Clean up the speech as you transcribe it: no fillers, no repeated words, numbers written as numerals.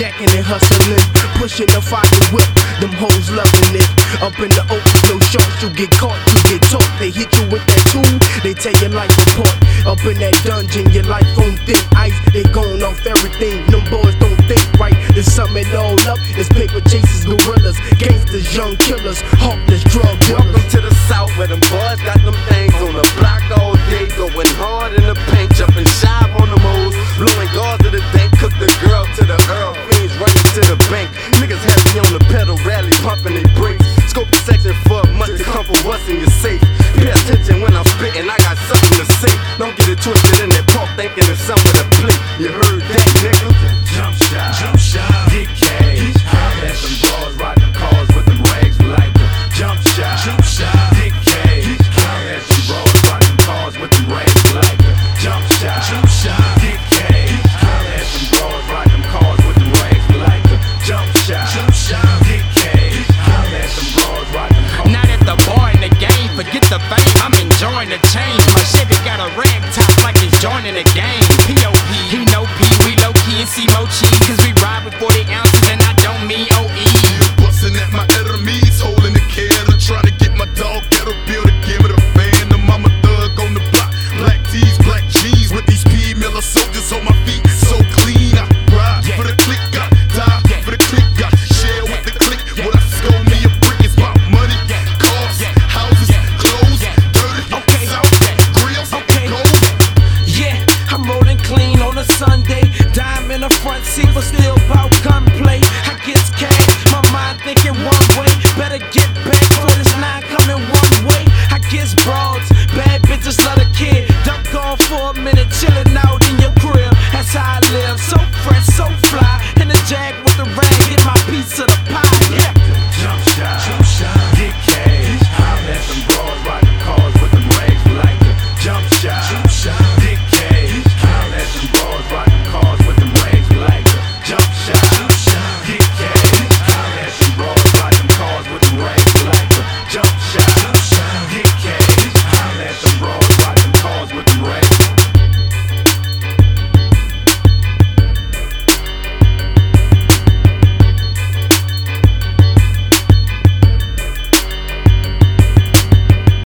jacking and hustling, pushing the fire whip. Them hoes loving it. Up in the open, no shorts, you get caught, you get taught. They hit you with that tool, they take your life apart. Up in that dungeon, your life on thick ice. They going off everything, them boys don't think right. To sum it all up, it's paper chasers, gorillas, gangsters, young killers, heartless drug dealers. Welcome to the South, where them boys got them things on the block all day, going hard in the paint, jumping shy on the moves, blowing guards to the dank, cook the girl to the earl, fiends running to the bank. Niggas heavy on the pedal, rally, pumping they brakes. Scope the section for a month to come for what's in your safe. Pay attention when I'm spitting, I got something to say. Don't get it twisted in that park thinking it's something to play. You heard that, nigga? Jump shot, get cash. Let them bras ride them cars with them rags, we like them. Jump shot, get cash. Let them bras ride them cars with them rags, we like them. Jump shot, get cash. Let them bras ride them cars with them rags, we like them. Jump shot, get cash. Let them bras ride them cars. Now that the boy in the game, forget the fame, I'm enjoying the change. My Chevy got a rag top like it's joining the game. P.O.P. He know P, we low key and see more cheese. Cause we ride with 40 ounces and I don't mean O.E. Bustin' at my enemies, holding the kettle, trying to get my dog kettle bill to give it a fan. The mama thug on the block, black tees, black jeans with these P. Miller soldiers on my feet, so clean. I ride for the click, I die for the click, I share with the click. What I score me a brick is about money, cars, houses, clothes, dirty, south, grills, gold. Yeah, I'm rolling clean on a Sunday. Dime in the front seat, but still bout gunplay. I get cash, my mind thinking one way. Better get back for this nine coming one way. I guess broads, bad bitches love the kid. Duck off for a minute.